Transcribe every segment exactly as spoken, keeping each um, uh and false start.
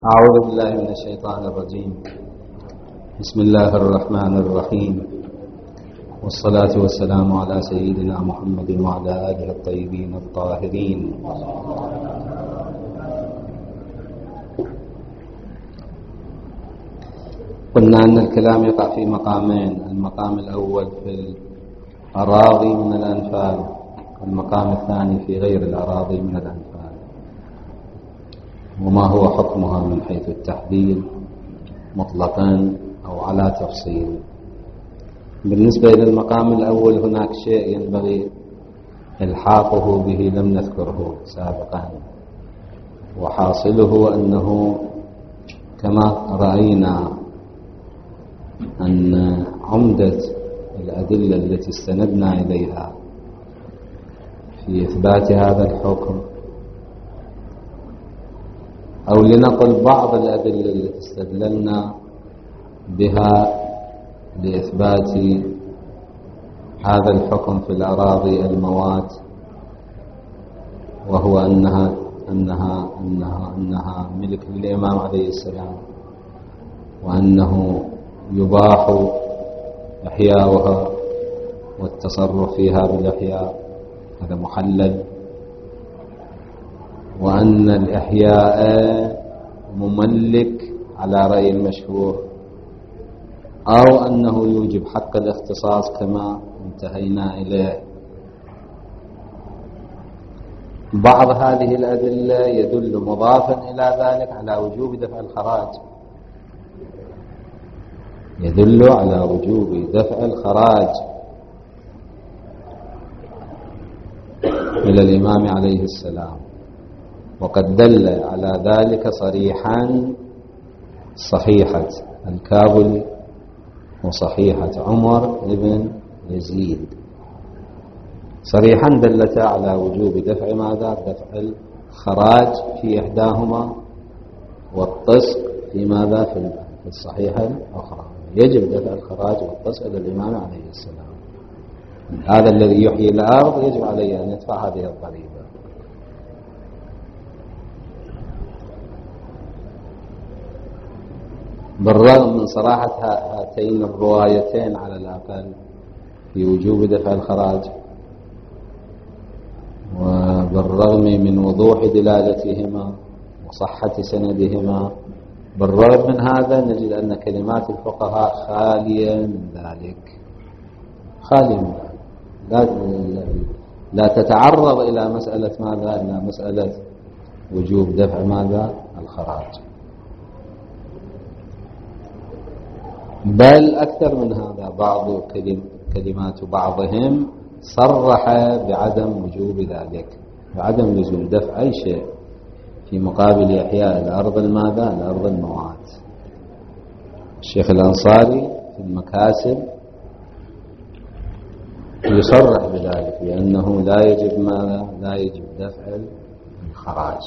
أعوذ بالله من الشيطان الرجيم. بسم الله الرحمن الرحيم، والصلاة والسلام على سيدنا محمد وعلى آله الطيبين الطاهرين. قلنا أن الكلام يقع في مقامين: المقام الأول في الأراضي من الأنفال، والمقام الثاني في غير الأراضي من الأنفال، وما هو حكمها من حيث التحديد مطلقا أو على تفصيل. بالنسبة إلى المقام الأول هناك شيء ينبغي إلحاقه به لم نذكره سابقا، وحاصله أنه كما رأينا أن عمدة الأدلة التي استندنا إليها في إثبات هذا الحكم، أو لنقل بعض الأدلة التي استدللنا بها لإثبات هذا الحكم في الأراضي الموات، وهو أنها أنها أنها أنها ملك للإمام عليه السلام، وأنه يباح إحياؤها والتصرف فيها بالإحياء، هذا محلل، وأن الإحياء مملك على رأي المشهور، أو أنه يوجب حق الاختصاص كما انتهينا إليه. بعض هذه الأدلة يدل مضافا إلى ذلك على وجوب دفع الخراج، يدل على وجوب دفع الخراج إلى الإمام عليه السلام، وقد دل على ذلك صريحا صحيحة الكابلي وصحيحة عمر بن يزيد، صريحا دلتا على وجوب دفع ماذا؟ دفع الخراج في إحداهما، والطسق في ماذا؟ في الصحيحة الأخرى. يجب دفع الخراج والطسق إلى الإمام عليه السلام. هذا الذي يحيي الأرض يجب عليه أن يدفع هذه الضريبة. بالرغم من صراحة هاتين الروايتين على الأقل في وجوب دفع الخراج، وبالرغم من وضوح دلالتهما وصحة سندهما، بالرغم من هذا نجد أن كلمات الفقهاء خالية من ذلك، خالية من ذلك، لا, لا تتعرض إلى مسألة ماذا؟ إلى مسألة وجوب دفع ماذا؟ الخراج. بل أكثر من هذا، بعض كلمات بعضهم صرح بعدم وجوب ذلك، بعدم لزوم دفع أي شيء في مقابل إحياء الأرض الماذا؟ الأرض الموات. الشيخ الأنصاري في المكاسب يصرح بذلك، لأنه لا يجب ماذا؟ لا يجب دفع الخراج.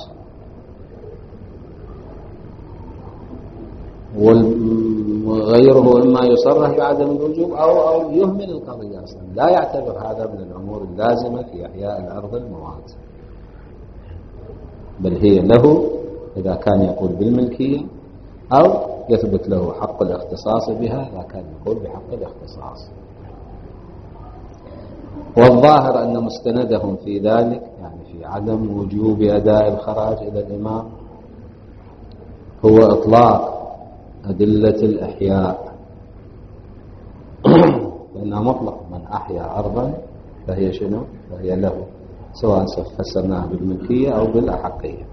وغيره إما يصرح بعدم الوجوب أو أو يهمل القضية أصلا، لا يعتبر هذا من الأمور اللازمة في إحياء الأرض الموات، بل هي له إذا كان يقول بالملكية، أو يثبت له حق الاختصاص بها إذا كان يقول بحق الاختصاص. والظاهر أن مستندهم في ذلك، يعني في عدم وجوب أداء الخراج إلى الإمام، هو إطلاق أدلة الإحياء، لأنها مطلق، من أحيا أرضا فهي شنو؟ فهي له، سواء فسرناها بالملكية أو بالأحقية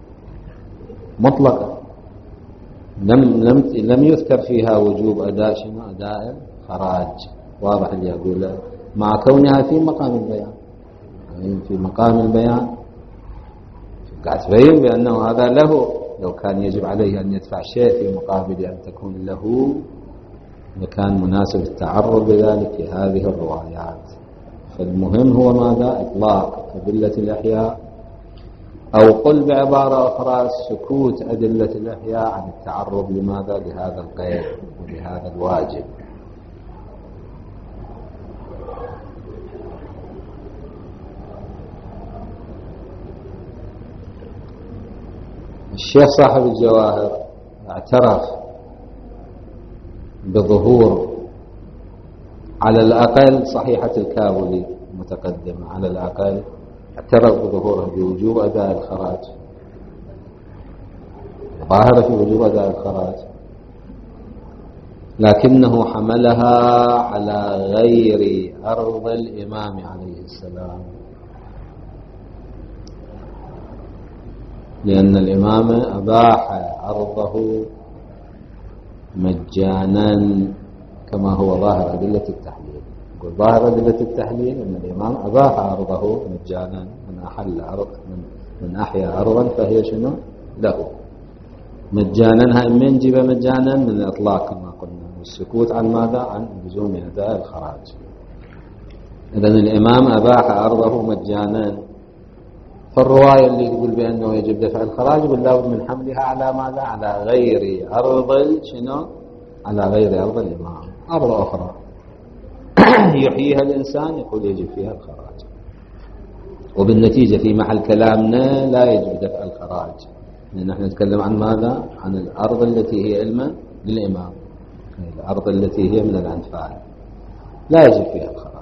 مطلقا. لم لم لم يذكر فيها وجوب أداء شنو؟ أداء الخراج. واضح اللي أقوله، مع كونها في مقام البيان، يعني في مقام البيان قاعد تبين بأنه هذا له، لو كان يجب عليه أن يدفع شيء في مقابل أن تكون له لكان مناسب التعرض بذلك في هذه الروايات. فالمهم هو ماذا؟ إطلاق أدلة الإحياء، أو قل بعبارة أخرى سكوت أدلة الإحياء عن التعرض لماذا؟ لهذا القيد ولهذا الواجب. الشيخ صاحب الجواهر اعترف بظهور على الأقل صحيحة الكابولي المتقدمة، على الأقل اعترف بظهورها بوجوب أداء الخراج، ظاهرة في وجوب أداء الخراج، لكنه حملها على غير أرض الإمام عليه السلام، لأن الإمام أباح أرضه مجانا كما هو ظاهر أدلة التحليل. يقول ظاهر أدلة التحليل أن الإمام أباح أرضه مجانا، من أحل أرض من, من أحيا أرضا فهي شنو له مجانا. هاي من جيب مجانا من الإطلاق كما قلنا، والسكوت عن ماذا؟ عن لزوم أداء الخراج. إذن الإمام أباح أرضه مجانا، فالرواية اللي تقول بأنه يجب دفع الخراج يقول لابد من حملها على ماذا؟ على غير أرض شنو؟ على غير أرض الإمام، أرض أخرى يحييها الإنسان يقول يجب فيها الخراج، وبالنتيجة في محل كلامنا لا يجب دفع الخراج، لأن نحن نتكلم عن ماذا؟ عن الأرض التي هي علما للإمام، الأرض التي هي من الأنفال لا يجب فيها الخراج.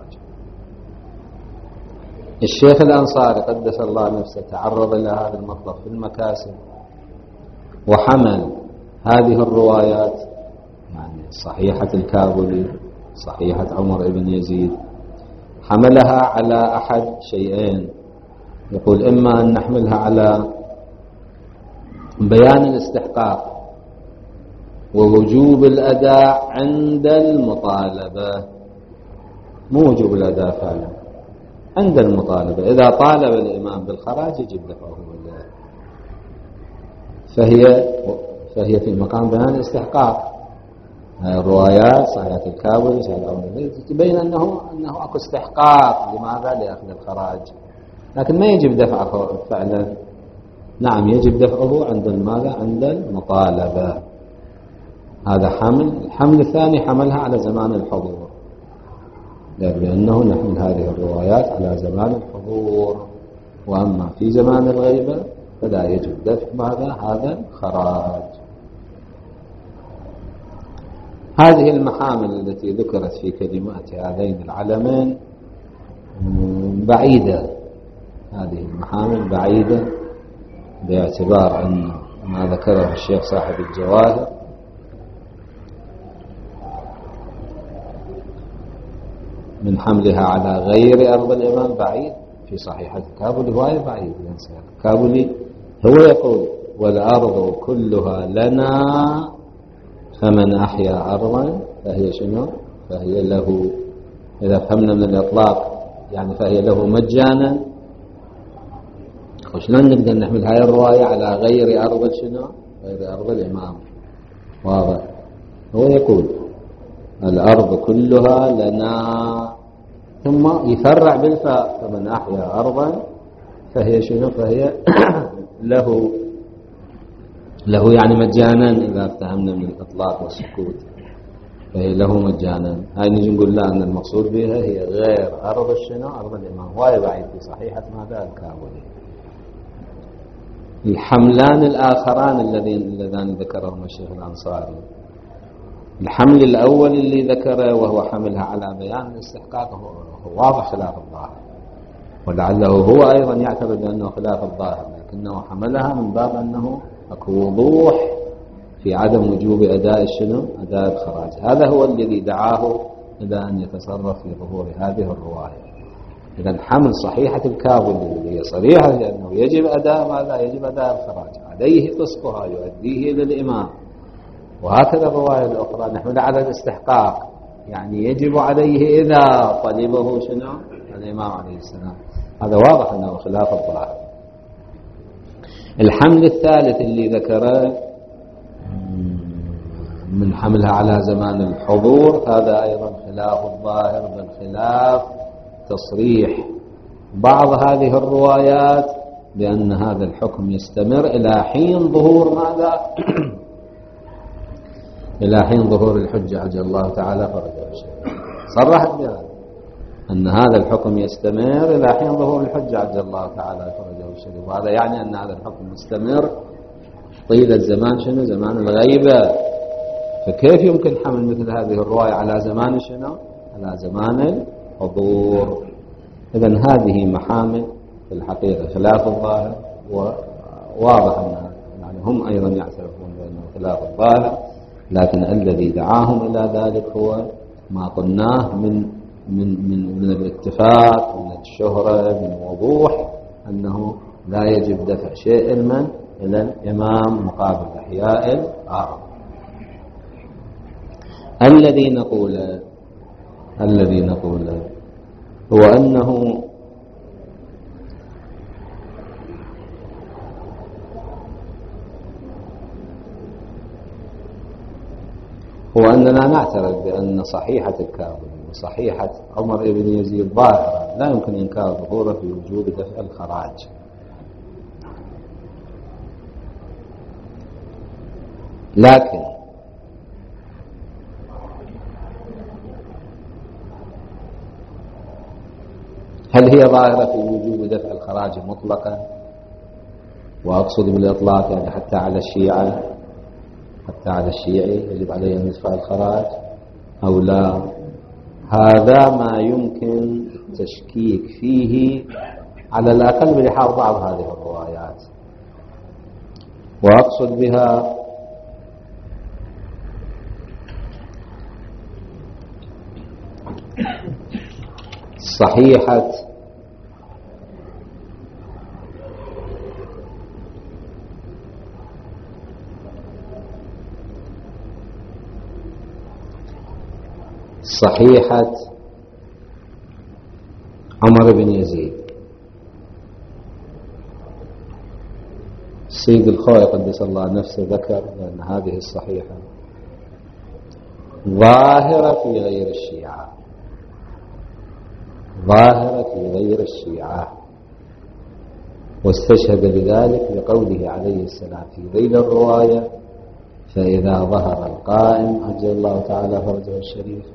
الشيخ الأنصاري قدس الله نفسه تعرض إلى هذا المطلب في المكاسب، وحمل هذه الروايات، يعني صحيحة الكابولي، صحيحة عمر بن يزيد، حملها على أحد شيئين، يقول إما أن نحملها على بيان الاستحقاق ووجوب الأداء عند المطالبة، مو وجوب الأداء فعلا، عند المطالبة. إذا طالب الإمام بالخراج يجب دفعه له، فهي فهي في مقام بيان الاستحقاق. الروايات صحيحة الكابولي صحيحة عمر تبين أنه أنه أكو استحقاق لماذا؟ لأخذ الخراج، لكن ما يجب دفعه فعلا. نعم يجب دفعه عند ماذا؟ عند المطالبة. هذا حمل. الحمل الثاني حملها على زمان الحضور، لأنه نحمل هذه الروايات على زمان الحضور، وأما في زمان الغيبة فلا يجب دفع ماذا؟ هذا الخراج. هذه المحامل التي ذكرت في كلمات هذين العلمين بعيدة، هذه المحامل بعيدة، باعتبار أن ما ذكره الشيخ صاحب الجواهر من حملها على غير أرض الإمام بعيد. في صحيحة الكابولي هواية بعيد، الكابولي هو يقول والأرض كلها لنا فمن أحيا أرضا فهي شنو؟ فهي له. إذا فهمنا من الإطلاق يعني فهي له مجانا، وشلون نقدر نحمل هاي الرواية على غير أرض شنو؟ غير أرض الإمام. واضح. هو يقول الأرض كلها لنا، ثم يفرع بالفاء فمن أحيا أرضا فهي شنو؟ فهي له له يعني مجانا. إذا افتهمنا من الإطلاق والسكوت فهي له مجانا. هاي نجي نقول لا أن المقصود بها هي غير أرض الشنو؟ أرض الإمام. واي بعيد في صحيحة ماذا؟ الكابولي. الحملان الآخران الذين اللذان ذكرهم الشيخ الأنصاري، الحمل الأول اللي ذكره وهو حملها على بيان الاستحقاق هو واضح خلاف الظاهر، ولعله هو أيضا يعتبر أنه خلاف الظاهر، لكنه حملها من باب أنه أكو وضوح في عدم وجوب أداء الشنو؟ أداء الخراج. هذا هو الذي دعاه إلى أن يتصرف في ظهور هذه الرواية. إذا حمل صحيحة الكابولي اللي هي صريحة لأنه يجب أداء ماذا؟ يجب أداء الخراج، عليه قسطها يؤديه للإمام. وهكذا الرواية الأخرى نحمل على الاستحقاق، يعني يجب عليه إذا طلبه شنو؟ الإمام عليه السلام. هذا واضح أنه خلاف الظاهر. الحمل الثالث اللي ذكره من حملها على زمان الحضور، هذا أيضا خلاف الظاهر، بل خلاف تصريح بعض هذه الروايات بأن هذا الحكم يستمر إلى حين ظهور ماذا؟ إلى حين ظهور الحجة عجل الله تعالى فرجه الشيخ. صرحت بهذا أن هذا الحكم يستمر إلى حين ظهور الحجة عجل الله تعالى فرجه الشيخ، وهذا يعني أن هذا الحكم يستمر طيل الزمان شنو؟ زمان الغيبة. فكيف يمكن حمل مثل هذه الرواية على زمان شنو؟ على زمان الحضور. إذن هذه محامل في الحقيقة خلاف الظاهر، وواضح أن يعني هم أيضا يعترفون بأنه خلاف الظاهر، لكن الذي دعاهم إلى ذلك هو ما قلناه من من من من الاتفاق، من الشهرة، من وضوح أنه لا يجب دفع شيء من إلى الإمام مقابل إحياء الأرض. الذي نقول الذي نقول هو أنه هو أننا نعترف بأن صحيحة الكاظمي وصحيحة عمر بن يزيد ظاهرة لا يمكن إنكار ظهوره في وجوب دفع الخراج. لكن هل هي ظاهرة في وجوب دفع الخراج مطلقا؟ وأقصد بالإطلاق يعني حتى على الشيعة، حتى على الشيعي يجب عليه أن يدفع الخراج أو لا؟ هذا ما يمكن التشكيك فيه على الأقل بلحاظ بعض هذه الروايات. وأقصد بها صحيحة صحيحة عمر بن يزيد. السيد الخوئي قدس الله نفسه ذكر أن هذه الصحيحة ظاهرة في غير الشيعة، ظاهرة في غير الشيعة، واستشهد بذلك بقوله عليه السلام في ذيل الرواية: فإذا ظهر القائم عجل الله تعالى فرجه الشريف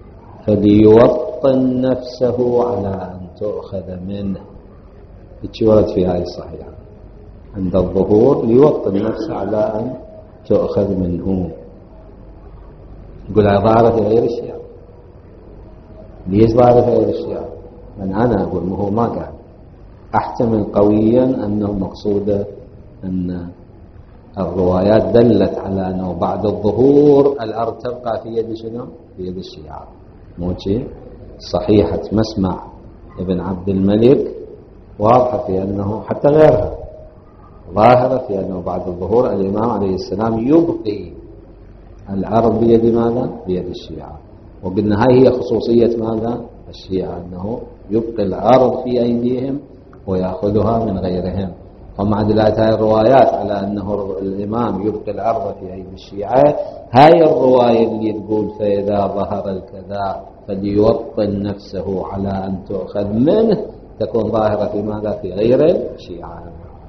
فليوطن نفسه على أن تؤخذ منه. ورد في هذه الصحيحة عند الظهور ليوطن نفسه على أن تؤخذ منه. يقول ظاهرة في غير الشيعة. ليش ظاهرة في غير الشيعة؟ من أنا أقول ما هو ما قال. أحتمل قويا أنه مقصود أن الروايات دلت على أنه بعد الظهور الأرض تبقى في يد شنو؟ في يد الشيعة. موجه صحيحة مسمع ابن عبد الملك واضحة في أنه حتى غيرها ظاهرة في أنه بعد الظهور الإمام عليه السلام يبقي الأرض بيد ماذا؟ بيد الشيعة. وقلنا هاي هي خصوصية ماذا؟ الشيعة، أنه يبقي الأرض في أيديهم ويأخذها من غيرهم. ومع دلالة هاي الروايات على أنه الإمام يبقي الأرض في أيدي الشيعة، هاي الرواية اللي تقول فإذا ظهر الكذا فليوطن نفسه على أن تؤخذ منه تكون ظاهرة في ماذا؟ في غير الشيعة.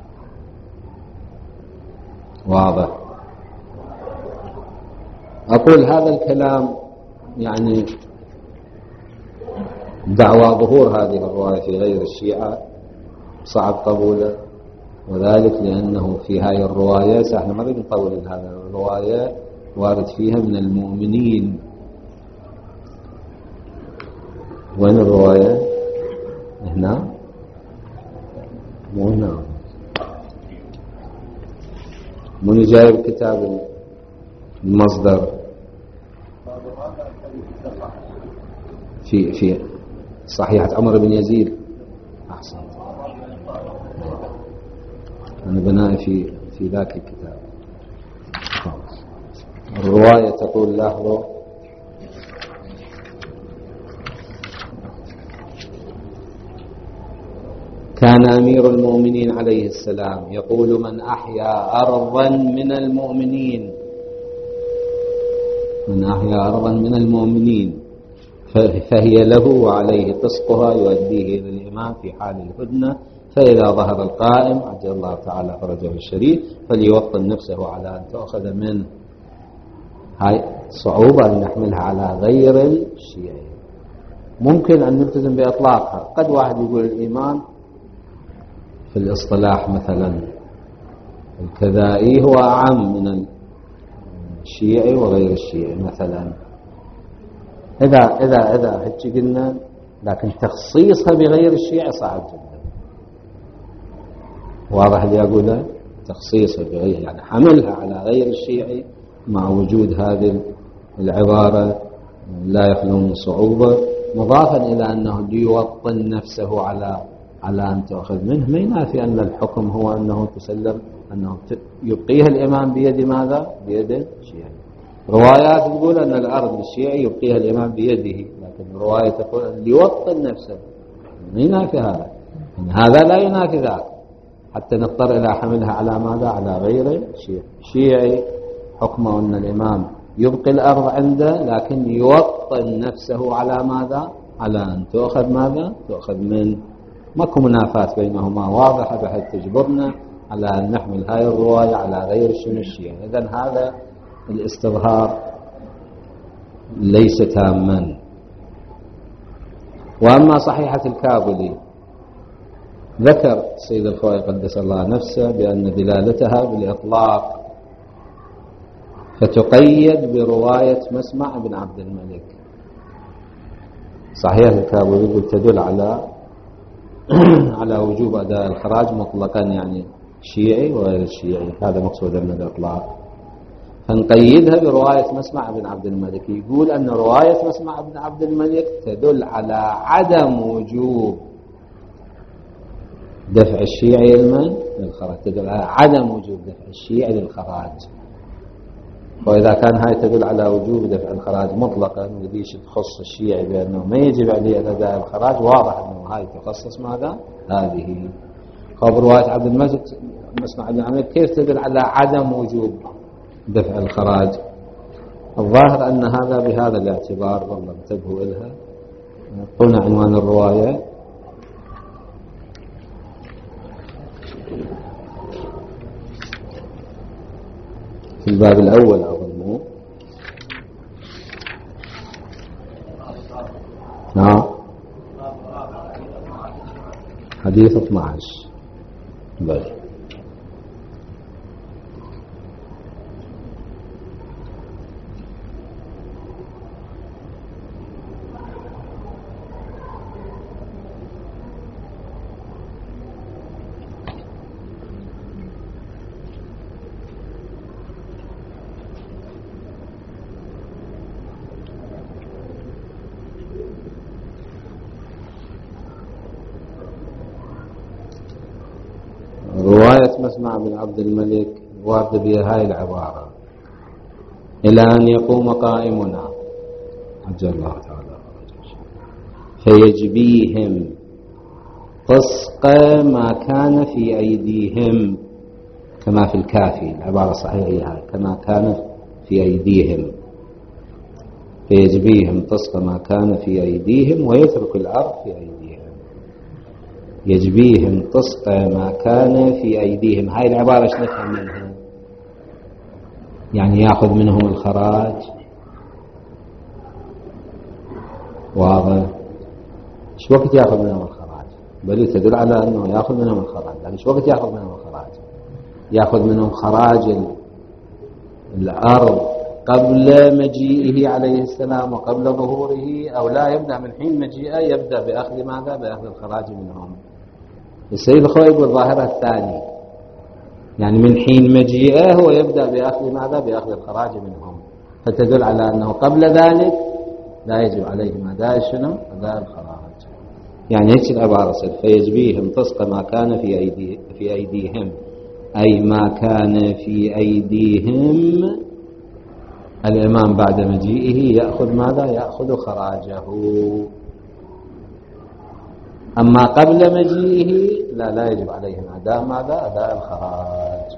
واضح؟ أقول هذا الكلام يعني دعوى ظهور هذه الرواية في غير الشيعة صعب قبوله، وذلك لأنه في هذه الرواية احنا ما نريد نطول هذه الرواية وارد فيها من المؤمنين. وين الرواية؟ هنا؟ مو هنا. من جايب كتاب المصدر في في صحيحة عمر بن يزيد. أحسن، أنا بناء في في ذاك الكتاب. الرواية تقول لاحظوا: كان أمير المؤمنين عليه السلام يقول: من أحيا أرضا من المؤمنين من أحيا أرضا من المؤمنين فهي له وعليه قسطها يؤديه إلى الإمام في حال الهدنة، فإذا ظهر القائم عجل الله تعالى فرجه الشريف فليوطن نفسه على أن تأخذ منه. هاي صعوبة أن نحملها على غير الشيعي. ممكن أن نلتزم بإطلاقها. قد واحد يقول الإيمان في الاصطلاح مثلا الكذائي هو أعم من الشيعي وغير الشيعي مثلا. إذا إذا إذا هيك قلنا، لكن تخصيصها بغير الشيعي صعب جدا. واضح اللي أقوله؟ تخصيصها بغير، يعني حملها على غير الشيعي مع وجود هذه العبارة لا يخلو من صعوبة، مضافا إلى أنه ليوطن نفسه على على أن تأخذ منه، ما ينافي أن الحكم هو أنه تسلم، أنه يبقيها الإمام بيد ماذا؟ بيد الشيعي. روايات تقول أن الأرض للشيعي يبقيها الإمام بيده، لكن رواية تقول أن ليوطن نفسه، ما ينافي هذا، يعني هذا لا ينافي ذاك، حتى نضطر إلى حملها على ماذا؟ على غير الشيعي. الشيعي حكمه أن الإمام يبقي الأرض عنده، لكن يوطن نفسه على ماذا؟ على أن تأخذ ماذا؟ تأخذ من، ماكو منافاة بينهما واضحة بحيث تجبرنا على أن نحمل هاي الرواية على غير الشيعي. إذن هذا الاستظهار ليس تاما. وأما صحيحة الكابلي، ذكر السيد الخوئي قدس الله نفسه بأن دلالتها بالإطلاق، فتقيد برواية مسمع بن عبد الملك. صحيح الكابلي تدل على على وجوب أداء الخراج مطلقا، يعني شيعي وغير الشيعي، هذا مقصود من الإطلاق، فنقيدها برواية مسمع بن عبد الملك. يقول أن رواية مسمع بن عبد الملك تدل على عدم وجوب دفع الشيعي المن للخراج، تدل على عدم وجوب دفع الشيعي للخراج. وإذا كان هاي تدل على وجوب دفع الخراج مطلقا، وديش تخص الشيعي بأنه ما يجب عليه أداء الخراج، واضح أنه هاي تخصص ماذا؟ هذه. خبر رواية عبد الملك مسمع بن عبد الملك كيف تدل على عدم وجوب دفع الخراج؟ الظاهر أن هذا بهذا الاعتبار، والله انتبهوا إلها. قلنا عنوان الرواية في الباب الأول أظن، نعم، حديث اثني عشر. بل رواية مسمع بن عبد الملك وارد بها هاي العبارة: إلى أن يقوم قائمنا عجل الله تعالى فيجبيهم قسق ما كان في أيديهم، كما في الكافي، العبارة صحيحة هاي، كما كان في أيديهم، فيجبيهم قسق ما كان في أيديهم ويترك الأرض في أيديهم. يجبيهم قسط ما كان في أيديهم، هاي العبارة ايش نفهم منها؟ يعني يأخذ منهم الخراج، واضح؟ ايش وقت يأخذ منهم الخراج؟ بل تدل على أنه يأخذ منهم الخراج، يعني ايش وقت يأخذ منهم الخراج؟ يأخذ منهم خراج الأرض قبل مجيئه عليه السلام وقبل ظهوره، أو لا يبدأ من حين مجيئه يبدأ بأخذ ماذا؟ بأخذ الخراج منهم. السيد الخوئي يقول الظاهرة الثانية، يعني من حين مجيئه هو يبدأ بأخذ ماذا؟ بأخذ الخراج منهم، فتدل على أنه قبل ذلك لا يجب عليهم أداء شنو؟ أداء الخراج. يعني هيك العبارة صار: فيجبيهم قسط ما كان في أيدي في أيديهم، أي ما كان في أيديهم الإمام بعد مجيئه يأخذ ماذا؟ يأخذ خراجه. أما قبل مجيئه لا لا يجب عليهم أداء ماذا؟ أداء الخراج.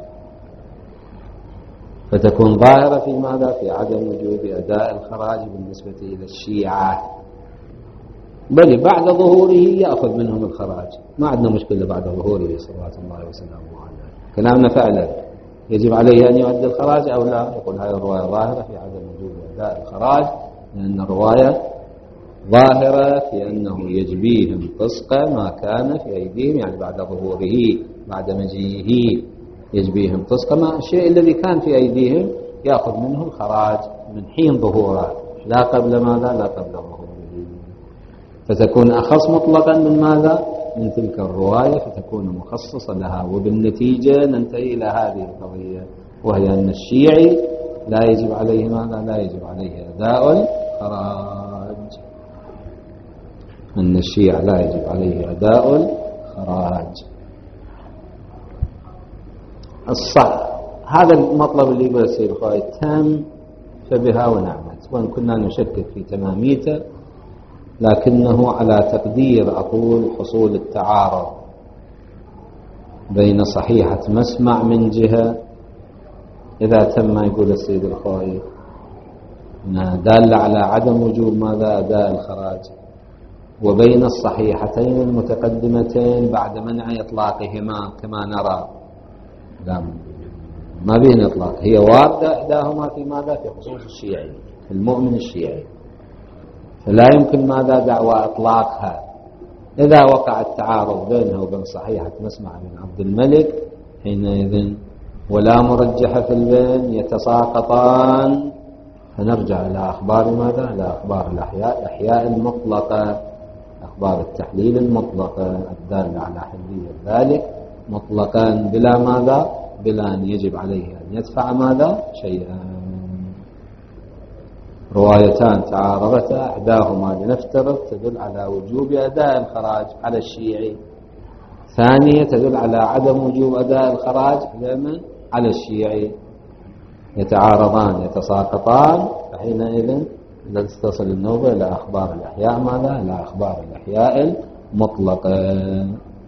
فتكون ظاهرة في ماذا؟ في عدم وجوب أداء الخراج بالنسبة إلى الشيعة، بل بعد ظهوره يأخذ منهم الخراج، ما عندنا مشكلة بعد ظهوره صلوات الله وسلامه عليه. كلامنا فعلا يجب عليه أن يؤدي الخراج أو لا؟ يقول هذه الرواية ظاهرة في عدم وجوب أداء الخراج، لأن الرواية ظاهرة في أنه يجبيهم قسط ما كان في أيديهم، يعني بعد ظهوره بعد مجيئه. يجبيهم طز، كما الشيء الذي كان في أيديهم يأخذ منه الخراج من حين ظهوره، لا قبل ماذا؟ لا قبل ظهوره، فتكون أخص مطلقا من ماذا؟ من تلك الرواية، فتكون مخصصة لها. وبالنتيجة ننتهي إلى هذه القضية، وهي أن الشيعي لا يجب عليه ماذا؟ لا يجب عليه أداء الخراج، أن الشيعي لا يجب عليه أداء الخراج. الصح هذا المطلب اللي يقول السيد الخوئي تم فبها ونعمت، وإن كنا نشكك في تماميته، لكنه على تقدير أقول حصول التعارض بين صحيحة مسمع من جهة إذا تم، يقول السيد الخوئي دال على عدم وجوب ماذا؟ أداء الخراج، وبين الصحيحتين المتقدمتين بعد منع إطلاقهما كما نرى. لا ما بين إطلاق، هي واردة إحداهما في ماذا؟ في خصوص الشيعي، المؤمن الشيعي، فلا يمكن ماذا؟ دعوى إطلاقها. إذا وقع التعارض بينها وبين صحيحة مسمع بن عبد الملك حينئذ ولا مرجح في البين يتساقطان، فنرجع إلى أخبار ماذا؟ إلى أخبار الأحياء، الأحياء المطلقة، أخبار التحليل المطلقة الدالة على حلية ذلك مطلقا بلا ماذا؟ بلا أن يجب عليه أن يدفع ماذا؟ شيئا. روايتان تعارضتا، إحداهما لنفترض تدل على وجوب أداء الخراج على الشيعي، ثانية تدل على عدم وجوب أداء الخراج على الشيعي، يتعارضان يتساقطان، فحينئذ تصل النوبة إلى أخبار الأحياء ماذا؟ إلى أخبار الأحياء المطلقة،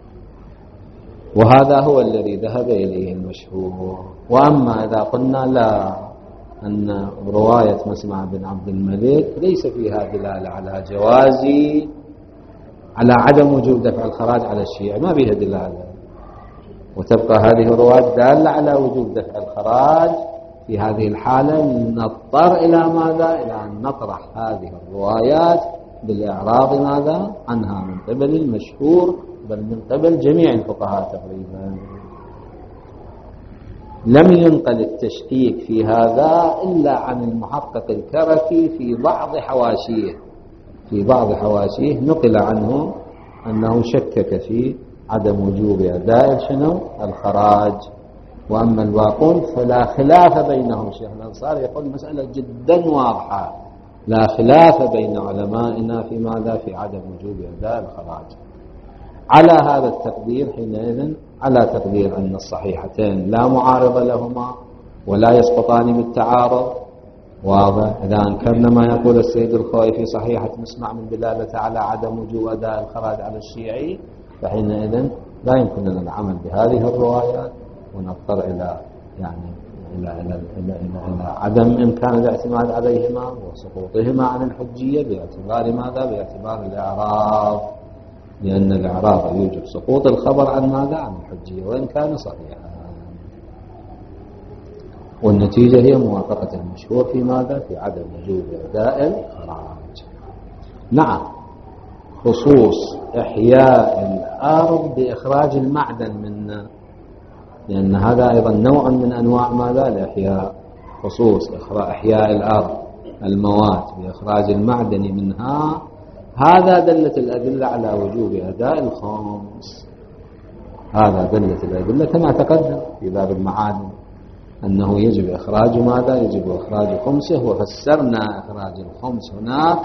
وهذا هو الذي ذهب إليه المشهور. وأما إذا قلنا لا، أن رواية مسمع بن عبد الملك ليس فيها دلالة على جواز على عدم وجوب دفع الخراج على الشيعة، ما بها دلالة، وتبقى هذه الرواية دالة على وجوب دفع الخراج، في هذه الحالة نضطر إلى ماذا؟ إلى أن نطرح هذه الروايات بالإعراض ماذا؟ عنها من قبل المشهور، بل من قبل جميع الفقهاء تقريبا. لم ينقل التشكيك في هذا إلا عن المحقق الكركي في بعض حواشيه، في بعض حواشيه نقل عنه أنه شكك في عدم وجوب أداء شنو؟ الخراج. وأما الباقون فلا خلاف بينهم. الشيخ الأنصاري يقول مسألة جدا واضحة، لا خلاف بين علمائنا في ماذا؟ في عدم وجوب أداء الخراج. على هذا التقدير حينئذ، على تقدير أن الصحيحتين لا معارضة لهما ولا يسقطان بالتعارض، واضح. إذا أنكرنا ما يقول السيد الخوئي في صحيحة مسمع من دلالة على عدم وجوب أداء الخراج على الشيعي، فحينئذ لا يمكن لنا العمل بهذه الروايات، ونضطر إلى يعني إلى إلى إلى إلى, إلى عدم إمكان الاعتماد عليهما وسقوطهما عن الحجية باعتبار ماذا؟ باعتبار الإعراض، لأن الإعراض يوجب سقوط الخبر عن ماذا؟ عن الحجية وإن كان صحيحا. والنتيجة هي موافقة المشهور في ماذا؟ في عدم وجوب أداء الخراج. نعم، خصوص إحياء الأرض بإخراج المعدن منه، لأن هذا أيضا نوع من أنواع ماذا؟ الإحياء. خصوص إحياء الأرض الموات بإخراج المعدن منها، هذا دلت الأدلة على وجوب أداء الخمس. هذا دلت الأدلة كما تقدم في باب المعادن أنه يجب إخراج ماذا؟ يجب إخراج خمسه. وفسرنا إخراج الخمس هناك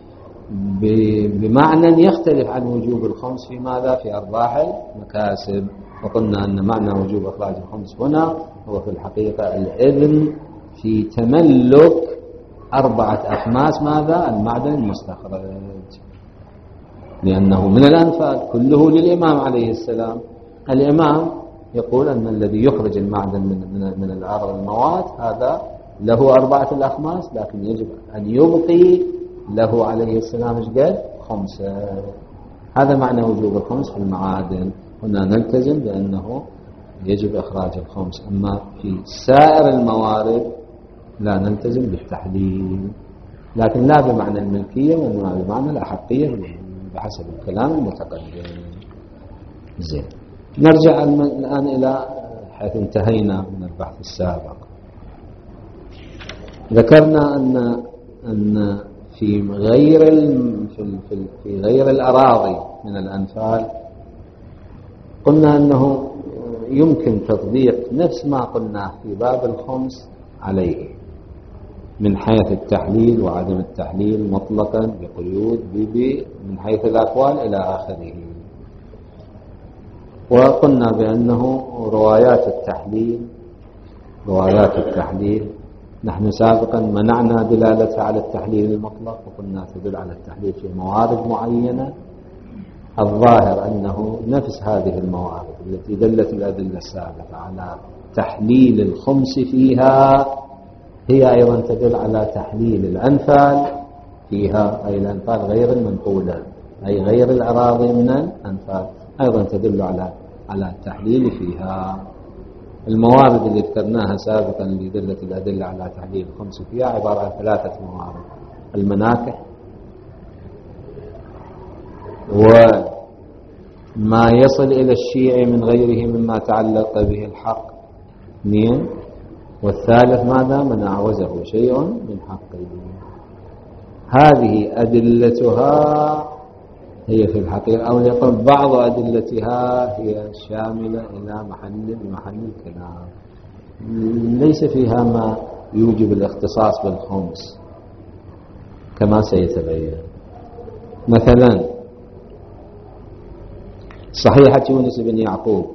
بمعنى يختلف عن وجوب الخمس في ماذا؟ في أرباح المكاسب. وقلنا أن معنى وجوب إخراج الخمس هنا هو في الحقيقة الإذن في تملك أربعة أخماس ماذا؟ المعدن المستخرج، لأنه من الأنفال كله للإمام عليه السلام. الإمام يقول أن الذي يخرج المعدن من من من الأرض الموات هذا له أربعة الأخماس، لكن يجب أن يبقي له عليه السلام قد خمسة. هذا معنى وجوب الخمس في المعادن. هنا نلتزم بأنه يجب إخراج الخمس، أما في سائر الموارد لا نلتزم بالتحليل، لكن لا بمعنى الملكية وإنما بمعنى الأحقية بحسب الكلام المتقدم. زين، نرجع الآن إلى حيث انتهينا من البحث السابق. ذكرنا أن أن في غير في في غير الأراضي من الأنفال قلنا أنه يمكن تطبيق نفس ما قلنا في باب الخمس عليه من حيث التحليل وعدم التحليل مطلقا بقيود بي من حيث الأقوال إلى آخره. وقلنا بأنه روايات التحليل روايات التحليل نحن سابقا منعنا دلالتها على التحليل المطلق، وقلنا تدل على التحليل في موارد معينة. الظاهر أنه نفس هذه الموارد التي دلت الأدلة السابقة على تحليل الخمس فيها هي أيضا تدل على تحليل الأنفال فيها، أي الأنفال غير المنقولة أي غير الأراضي من الأنفال أيضا تدل على على التحليل فيها. الموارد اللي ذكرناها سابقا اللي دلت الأدلة على تحليل الخمس فيها عبارة عن ثلاثة موارد: المناكح، وما يصل إلى الشيعي من غيره مما تعلق به الحق اثنين، والثالث ماذا؟ من أعوزه شيء من حقه. هذه أدلتها هي في الحقيقة أو يقول بعض أدلتها هي شاملة إلى محل محل الكلام، ليس فيها ما يوجب الاختصاص بالخمس كما سيتبين. مثلا صحيحة يونس بن يعقوب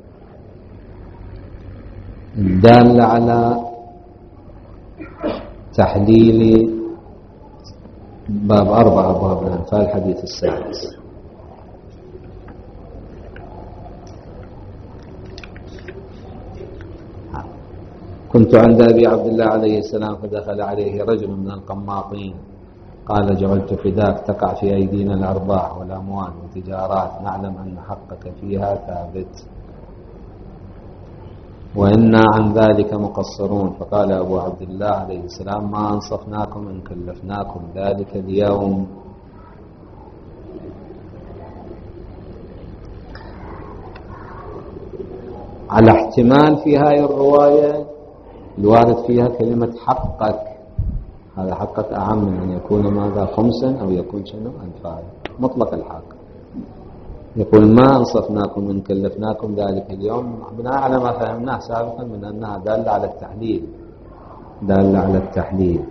دال على تحليل باب أربعة أبواب الأنفال الحديث السادس. كنت عند أبي عبد الله عليه السلام فدخل عليه رجل من القماطين قال: جعلت فداك تقع في أيدينا الأرباح والأموال والتجارات، نعلم أن حقك فيها ثابت وإنا عن ذلك مقصرون. فقال أبو عبد الله عليه السلام: ما أنصفناكم إن كلفناكم ذلك اليوم. على احتمال في هذه الرواية الوارد فيها كلمة حقك، هذا حقك أعم من أن يكون ماذا خمسا أو يكون شنو أنفال مطلق الحق. يقول: ما أنصفناكم إن كلفناكم ذلك اليوم، بناء على ما فهمناه سابقا من أنها دالة على التحليل دالة على التحليل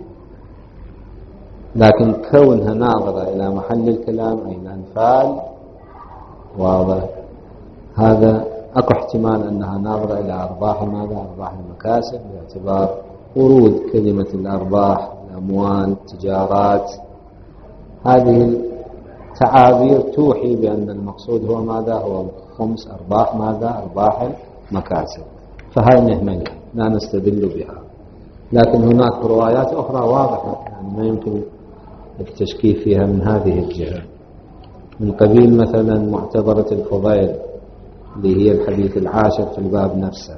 لكن كونها ناظرة إلى محل الكلام أي الأنفال واضح. هذا أكو احتمال أنها ناظرة إلى أرباح ماذا؟ أرباح المكاسب، باعتبار ورود كلمة الأرباح، الأموال، التجارات. هذه تعابير توحي بأن المقصود هو ماذا؟ هو خمس أرباح ماذا؟ أرباح المكاسب. فهاي نهملها لا نستدل بها. لكن هناك روايات أخرى واضحة يعني ما يمكن التشكيك فيها من هذه الجهة، من قبيل مثلا معتبرة الفضيل اللي هي الحديث العاشر في الباب نفسه.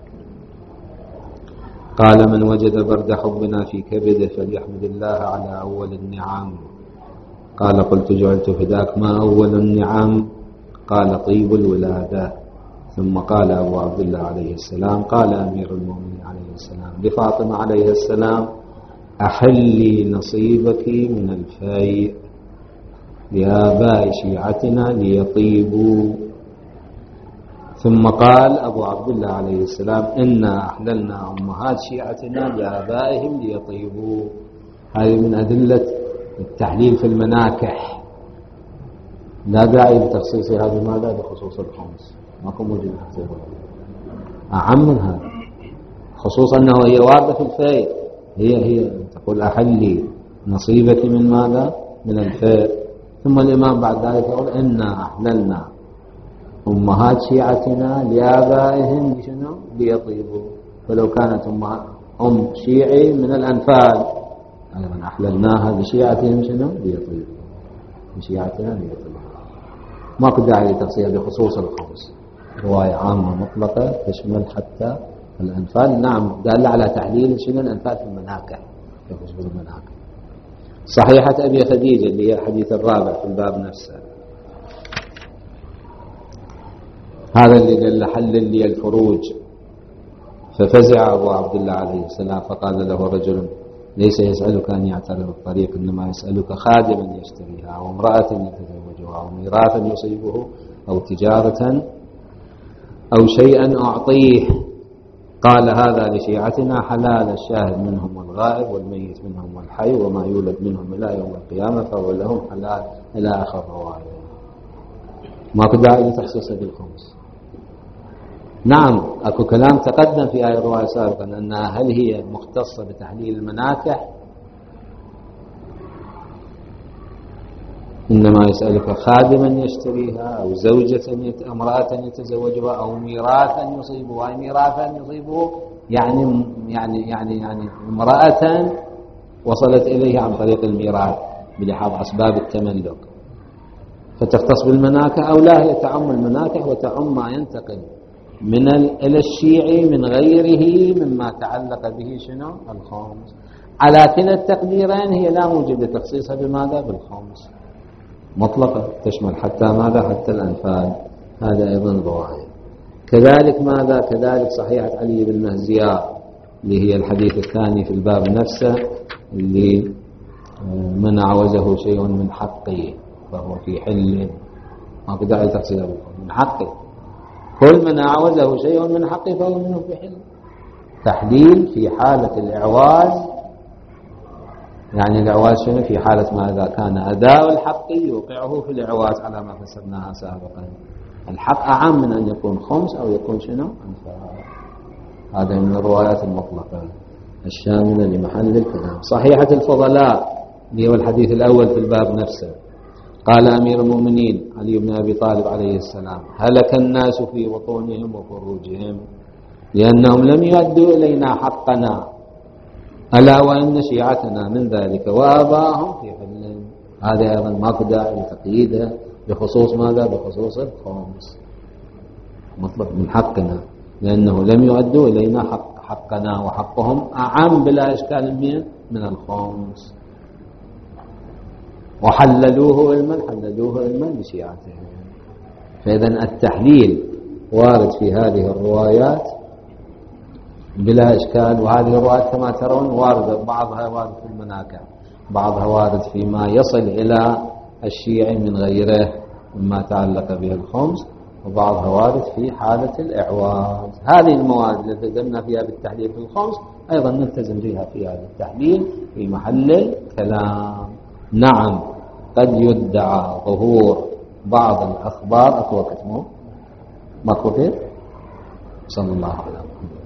قال: من وجد برد حبنا في كبده فليحمد الله على أول النعم. قال: قلت: جعلت فداك، ما أول النعم؟ قال: طيب الولادة. ثم قال أبو عبد الله عليه السلام: قال أمير المؤمنين عليه السلام لفاطمة عليه السلام: أحلي نصيبك من الفيء لآباء شيعتنا ليطيبوا. ثم قال أبو عبد الله عليه السلام: إنا أحللنا أمهات شيعتنا لآبائهم ليطيبوا. هذه من أدلة التحليل في المناكح، لا داعي لتخصيص هذا ماذا بخصوص الخمس، ماكو موجود أعم من هذا، خصوصا أنه هي واردة في الفيء. هي هي تقول: أحلي نصيبك من ماذا؟ من الفيء. ثم الإمام بعد ذلك يقول: إنا أحللنا أمهات شيعتنا لآبائهم شنو؟ ليطيبوا. فلو كانت أمهات أم شيعي من الأنفال أيضا أحللناها لشيعتهم شنو؟ ليطيبوا، لشيعتنا ليطيبوا. ماكو داعي لتخصيصها بخصوص الخمس. رواية عامة مطلقة تشمل حتى الأنفال. نعم دالة على تحليل شنو الأنفال في المناكح، في خصوص المناكح. صحيحة أبي خديجة اللي هي الحديث الرابع في الباب نفسه، هذا اللي دل حل لي الفروج ففزع أبو عبد الله عليه السلام فقال له رجل ليس يسألك أن يعترض الطريق، إنما يسألك خادما يشتريها أو امرأة يتزوجها أو ميراثا يصيبه أو تجارة أو شيئا أعطيه. قال هذا لشيعتنا حلال، الشاهد منهم والغائب والميت منهم والحي وما يولد منهم إلى يوم القيامة فهو لهم حلال إلى آخر رواية. ماكو داعي لتخصيصه بالخمس. نعم أكو كلام تقدم في هذه الرواية سابقا أنها هل هي مختصة بتحليل المناكح، إنما يسألك خادما يشتريها أو زوجة امرأة يتزوجها أو ميراثا يصيبه. أي ميراثا يصيبه يعني يعني يعني يعني امرأة وصلت إليه عن طريق الميراث بلحاظ أسباب التملك، فتختص بالمناكح. أو لا، هي تعم المناكح وتعم ما ينتقل من إلى الشيعي من غيره مما تعلق به شنو الخامس. على كلا التقديرين هي لا موجب لتخصيصها بماذا بالخامس مطلقة، تشمل حتى ماذا حتى الأنفال. هذا أيضا رواية. كذلك ماذا كذلك صحيحة علي بن مهزيار اللي هي الحديث الثاني في الباب نفسه، اللي من عوزه شيء من حقه فهو في حل، ما بدأ تخصيصها بالخامس من حقه. كل من عوزه شيء من حقه فهو منه في حل. تحليل في حالة الإعواز، يعني الإعواز شنو في حالة ما إذا كان أداء الحق يوقعه في الإعواز على ما فسرناها سابقا. الحق أعم من أن يكون خمس أو يكون شنو أنفال. هذا من الروايات المطلقة الشاملة لمحل الكلام. صحيحة الفضلاء اللي هو الحديث الأول في الباب نفسه، قال أمير المؤمنين علي بن أبي طالب عليه السلام هلك الناس في بطونهم وفروجهم لأنهم لم يؤدوا إلينا حقنا، ألا وإن شيعتنا من ذلك وآباهم في حل. هذا أيضا ماكو داعي لتقييده بخصوص ماذا بخصوص الخامس مطلق من حقنا، لأنه لم يؤدوا إلينا حق حقنا وحقهم أعم بلا إشكال من الخامس. وحللوه علما حللوه علما لشيعتهم. فإذا التحليل وارد في هذه الروايات بلا إشكال. وهذه الروايات كما ترون واردة، بعضها وارد في المناكح، بعضها وارد فيما يصل إلى الشيعي من غيره مما تعلق به الخمس، وبعضها وارد في حالة الإعواز. هذه المواد التي التزمنا فيها بالتحليل في الخمس أيضا نلتزم فيها في هذا التحليل في محل الكلام. نعم قد يدعى ظهور بعض الأخبار أكو وقت مو ماكو غير. صلى الله عليه وسلم.